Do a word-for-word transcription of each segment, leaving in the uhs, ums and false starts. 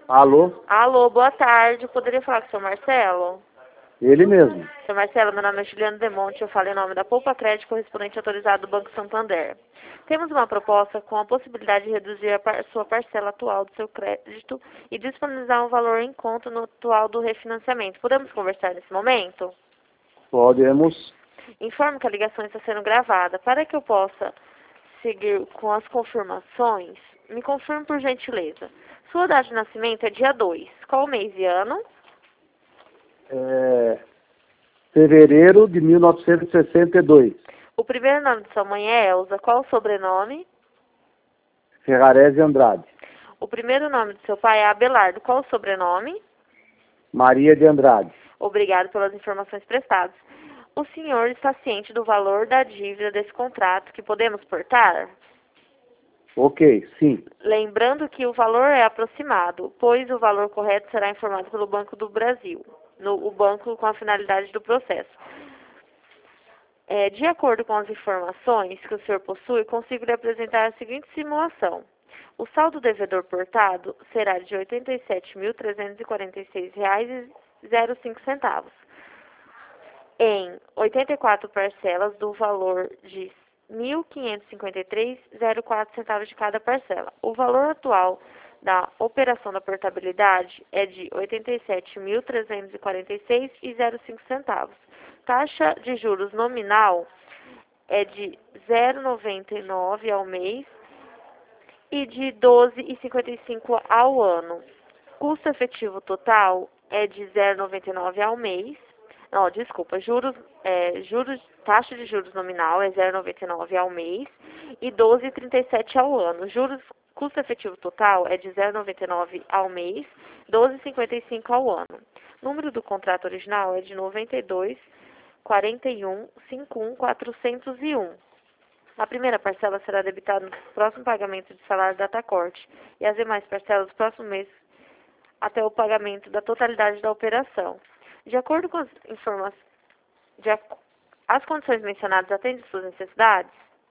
Alô? Alô, boa tarde. Eu poderia falar com o senhor Marcelo? Ele mesmo. Senhor Marcelo, meu nome é Juliano Demonte, eu falo em nome da Poupa Crédito, correspondente autorizado do Banco Santander. Temos uma proposta com a possibilidade de reduzir a par sua parcela atual do seu crédito e disponibilizar um valor em conta no atual do refinanciamento. Podemos conversar nesse momento? Podemos. Informo que a ligação está sendo gravada. Para que eu possa seguir com as confirmações, me confirme por gentileza. Sua data de nascimento é dia dois. Qual mês e ano? É, fevereiro de mil novecentos e sessenta e dois. O primeiro nome de sua mãe é Elza. Qual o sobrenome? Ferrarese Andrade. O primeiro nome de seu pai é Abelardo. Qual o sobrenome? Maria de Andrade. Obrigado pelas informações prestadas. O senhor está ciente do valor da dívida desse contrato que podemos portar? Ok, sim. Lembrando que o valor é aproximado, pois o valor correto será informado pelo Banco do Brasil, no, o banco com a finalidade do processo. É, de acordo com as informações que o senhor possui, consigo lhe apresentar a seguinte simulação. O saldo devedor portado será de oitenta e sete mil trezentos e quarenta e seis reais e zero cinco centavos, em oitenta e quatro parcelas do valor de mil quinhentos e cinquenta e três reais e zero quatro centavos de cada parcela. O valor atual da operação da portabilidade é de oitenta e sete mil trezentos e quarenta e seis reais e zero cinco centavos. Taxa de juros nominal é de zero vírgula noventa e nove ao mês e de doze vírgula cinquenta e cinco ao ano. Custo efetivo total é de zero vírgula noventa e nove ao mês. Não, desculpa, juros, é, juros, taxa de juros nominal é zero vírgula noventa e nove ao mês e doze vírgula trinta e sete ao ano. Juros, custo efetivo total é de zero vírgula noventa e nove ao mês, doze vírgula cinquenta e cinco ao ano. Número do contrato original é de noventa e dois, quarenta e um, cinquenta e um, quatrocentos e um. A primeira parcela será debitada no próximo pagamento de salário da Datacorte e as demais parcelas no próximo mês até o pagamento da totalidade da operação. De acordo com as informações, de ac... as condições mencionadas atendem suas necessidades?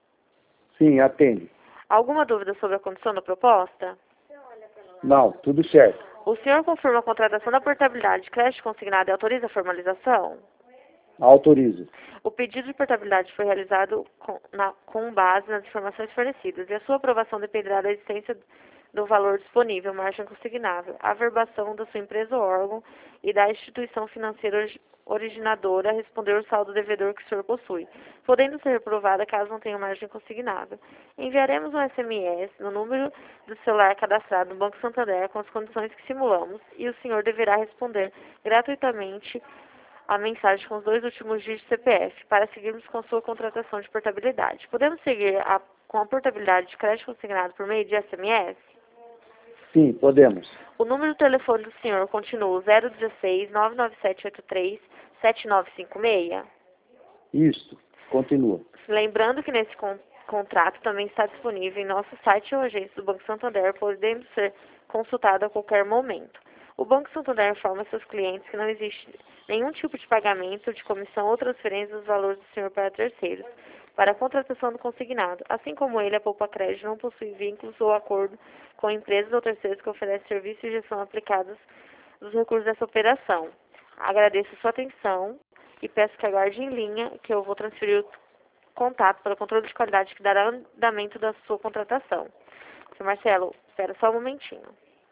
Sim, atende. Alguma dúvida sobre a condição da proposta? Não, tudo certo. O senhor confirma a contratação da portabilidade de crédito consignado e autoriza a formalização? Autorizo. O pedido de portabilidade foi realizado com, na, com base nas informações fornecidas e a sua aprovação dependerá da existência do valor disponível, margem consignável, averbação da sua empresa ou órgão e da instituição financeira originadora a responder o saldo devedor que o senhor possui, podendo ser reprovada caso não tenha margem consignável. Enviaremos um S M S no número do celular cadastrado no Banco Santander com as condições que simulamos e o senhor deverá responder gratuitamente a mensagem com os dois últimos dígitos do C P F para seguirmos com sua contratação de portabilidade. Podemos seguir a, com a portabilidade de crédito consignado por meio de S M S? Sim, podemos. O número do telefone do senhor continua zero um seis, nove nove sete oito três, sete nove cinco seis? Isso, continua. Lembrando que nesse con contrato também está disponível em nosso site ou agência do Banco Santander, podendo ser consultado a qualquer momento. O Banco Santander informa seus clientes que não existe nenhum tipo de pagamento de comissão ou transferência dos valores do senhor para terceiros, para a contratação do consignado. Assim como ele, a Poupa Crédito não possui vínculos ou acordo com empresas ou terceiros que oferecem serviços e gestão aplicados dos recursos dessa operação. Agradeço sua atenção e peço que aguarde em linha que eu vou transferir o contato para o controle de qualidade que dará andamento da sua contratação. Senhor Marcelo, espera só um momentinho.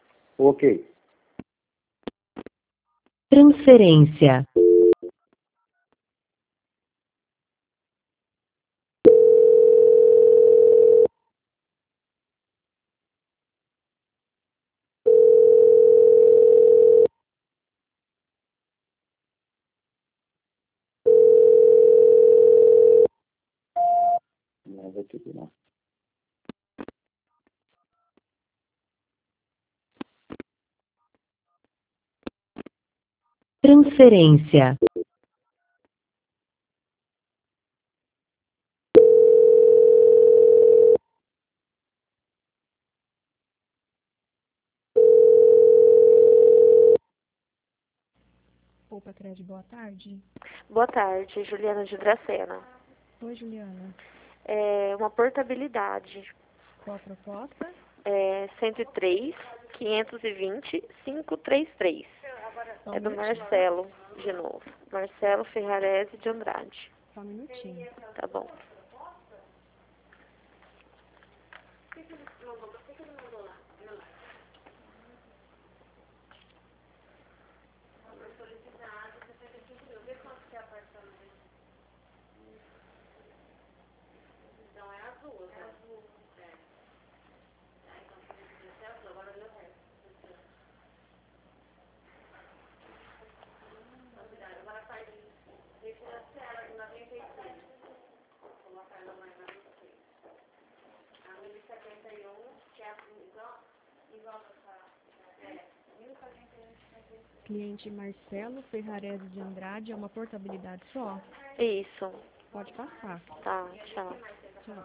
Ok. Transferência. Não vai ter que não. Transferência. Poupa Crédito, boa tarde. Boa tarde, Juliana de Dracena. Oi, Juliana. É uma portabilidade Qual a proposta? é cento e três, quinhentos e vinte, quinhentos e trinta e três. Só um É do minutinho. Marcelo, de novo. Marcelo Ferrarese de Andrade. Só um minutinho. Tá bom. Cliente Marcelo Ferrarese de Andrade, é uma portabilidade só? Isso. Pode passar. Tá, tchau. Tchau.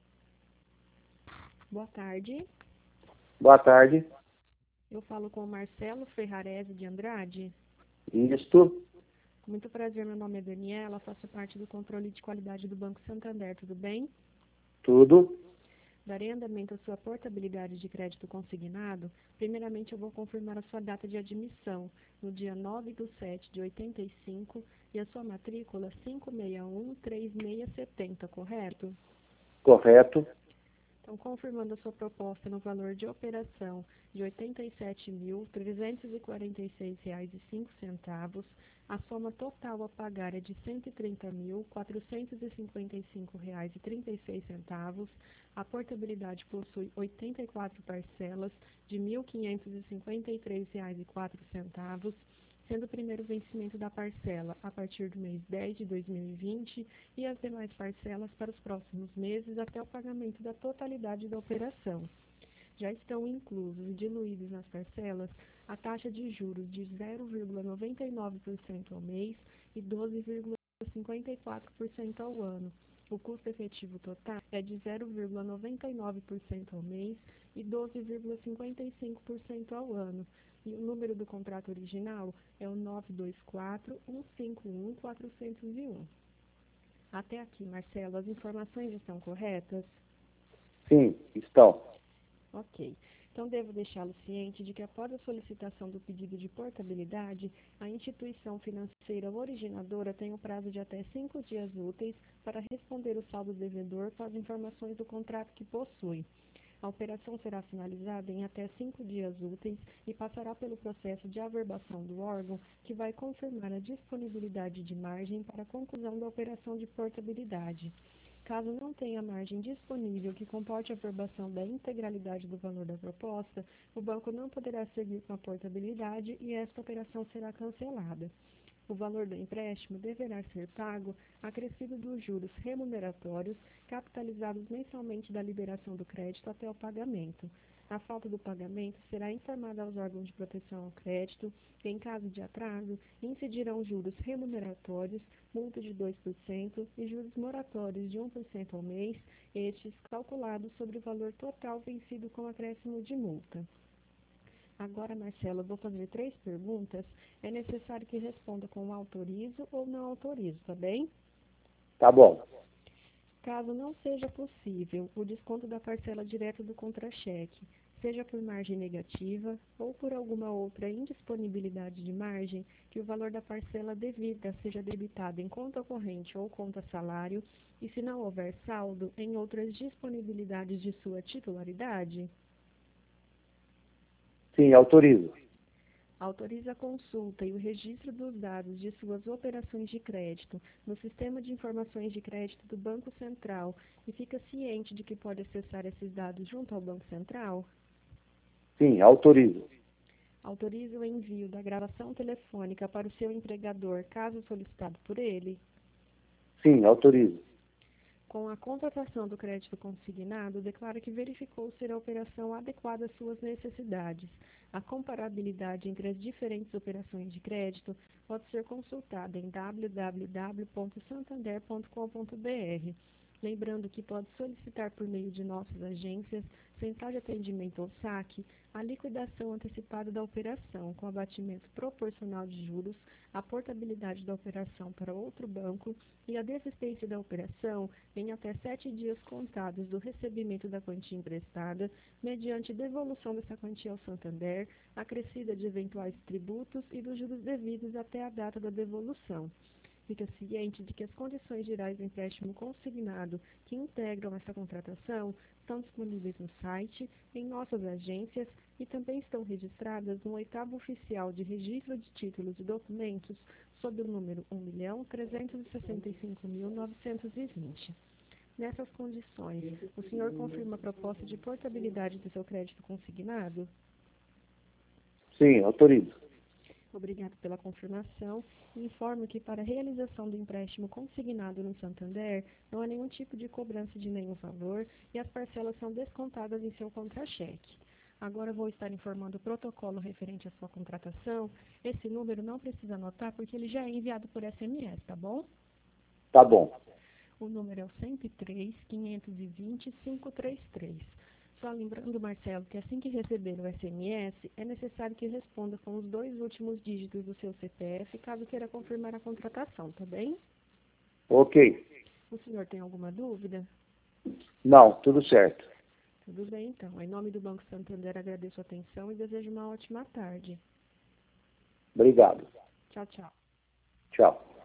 Boa tarde. Boa tarde. Eu falo com o Marcelo Ferrarese de Andrade. Isto, Com muito prazer, meu nome é Daniela, faço parte do controle de qualidade do Banco Santander, tudo bem? tudo. Darei andamento à sua portabilidade de crédito consignado. Primeiramente, eu vou confirmar a sua data de admissão, no dia nove de sete de oitenta e cinco, e a sua matrícula cinco seis um três seis sete zero, correto? Correto. Então, confirmando a sua proposta no valor de operação de oitenta e sete mil, trezentos e quarenta e seis reais e cinco centavos, a soma total a pagar é de cento e trinta mil, quatrocentos e cinquenta e cinco reais e trinta e seis centavos. A portabilidade possui oitenta e quatro parcelas de mil quinhentos e cinquenta e três reais e quatro centavos, sendo o primeiro vencimento da parcela a partir do mês dez de dois mil e vinte e as demais parcelas para os próximos meses até o pagamento da totalidade da operação. Já estão inclusos e diluídos nas parcelas a taxa de juros de zero vírgula noventa e nove por cento ao mês e doze vírgula cinquenta e quatro por cento ao ano. O custo efetivo total é de zero vírgula noventa e nove por cento ao mês e doze vírgula cinquenta e cinco por cento ao ano. E o número do contrato original é o nove dois quatro, um cinco um, quatro zero um. Até aqui, Marcelo, as informações estão corretas? Sim, estão. Ok. Então, devo deixá-lo ciente de que após a solicitação do pedido de portabilidade, a instituição financeira originadora tem o prazo de até cinco dias úteis para responder o saldo devedor com as informações do contrato que possui. A operação será finalizada em até cinco dias úteis e passará pelo processo de averbação do órgão, que vai confirmar a disponibilidade de margem para a conclusão da operação de portabilidade. Caso não tenha margem disponível que comporte a averbação da integralidade do valor da proposta, o banco não poderá seguir com a portabilidade e esta operação será cancelada. O valor do empréstimo deverá ser pago acrescido dos juros remuneratórios capitalizados mensalmente da liberação do crédito até o pagamento. A falta do pagamento será informada aos órgãos de proteção ao crédito e, em caso de atraso, incidirão juros remuneratórios, multa de dois por cento e juros moratórios de um por cento ao mês, estes calculados sobre o valor total vencido com acréscimo de multa. Agora, Marcelo, eu vou fazer três perguntas. É necessário que responda com autorizo ou não autorizo, tá bem? Tá bom. Caso não seja possível o desconto da parcela direta do contra-cheque, seja por margem negativa ou por alguma outra indisponibilidade de margem, que o valor da parcela devida seja debitado em conta corrente ou conta salário, e se não houver saldo, em outras disponibilidades de sua titularidade? Sim, autorizo. Autoriza a consulta e o registro dos dados de suas operações de crédito no Sistema de Informações de Crédito do Banco Central e fica ciente de que pode acessar esses dados junto ao Banco Central? Sim, autorizo. Autoriza o envio da gravação telefônica para o seu empregador, caso solicitado por ele? Sim, autorizo. Com a contratação do crédito consignado, declara que verificou ser a operação adequada às suas necessidades. A comparabilidade entre as diferentes operações de crédito pode ser consultada em w w w ponto santander ponto com ponto b r. Lembrando que pode solicitar por meio de nossas agências Central de Atendimento ao Saque, a liquidação antecipada da operação, com abatimento proporcional de juros, a portabilidade da operação para outro banco e a desistência da operação em até sete dias contados do recebimento da quantia emprestada, mediante devolução dessa quantia ao Santander, acrescida de eventuais tributos e dos juros devidos até a data da devolução. Fica ciente de que as condições gerais do empréstimo consignado que integram essa contratação estão disponíveis no site, em nossas agências e também estão registradas no oitavo oficial de registro de títulos e documentos sob o número um milhão trezentos e sessenta e cinco mil novecentos e vinte. Nessas condições, o senhor confirma a proposta de portabilidade do seu crédito consignado? Sim, autorizo. Obrigado pela confirmação. Informo que para a realização do empréstimo consignado no Santander, não há nenhum tipo de cobrança de nenhum valor e as parcelas são descontadas em seu contra-cheque. Agora vou estar informando o protocolo referente à sua contratação. Esse número não precisa anotar porque ele já é enviado por S M S, tá bom? Tá bom. O número é o cento e três, quinhentos e vinte, quinhentos e trinta e três. Só lembrando, Marcelo, que assim que receber o S M S, é necessário que responda com os dois últimos dígitos do seu C P F, caso queira confirmar a contratação, tá bem? Ok. O senhor tem alguma dúvida? Não, tudo certo. Tudo bem, então. Em nome do Banco Santander, agradeço a atenção e desejo uma ótima tarde. Obrigado. Tchau, tchau. Tchau.